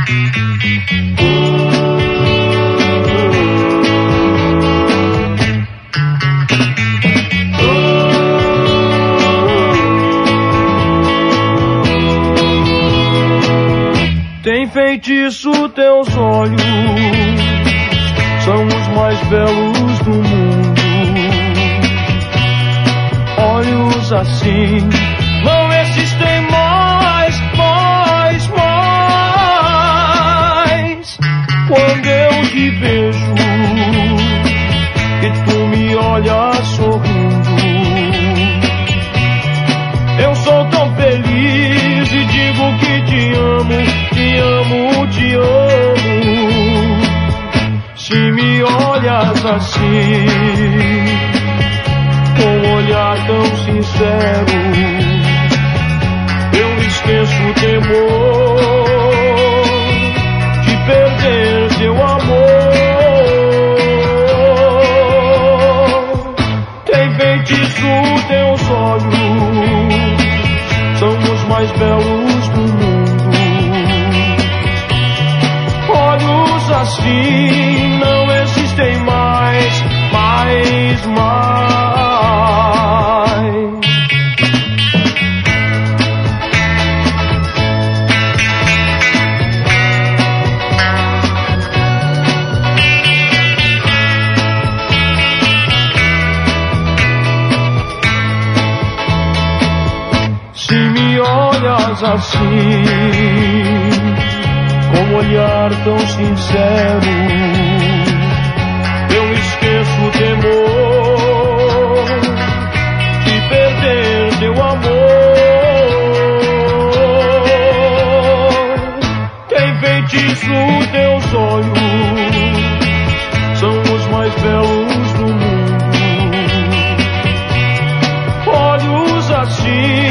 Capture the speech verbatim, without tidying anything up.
Tem feitiço teus olhos, são os mais belos do mundo. Olhos assim não existem mais, mais, mais. Quando eu te vejo e tu me olhas sorrindo, eu sou tão feliz e digo que te amo. Te amo, te amo. Se me olhas assim, com um olhar tão sincero, eu esqueço o temor de perder teu amor. Tem feitiço teus olhos, são os mais belos do mundo. Olhos assim não existem mais, mais, mais. Se me olhas assim, com um olhar tão sincero, eu esqueço o temor de perder teu amor. Tem feitiço teus olhos, são os mais belos do mundo. Olhos assim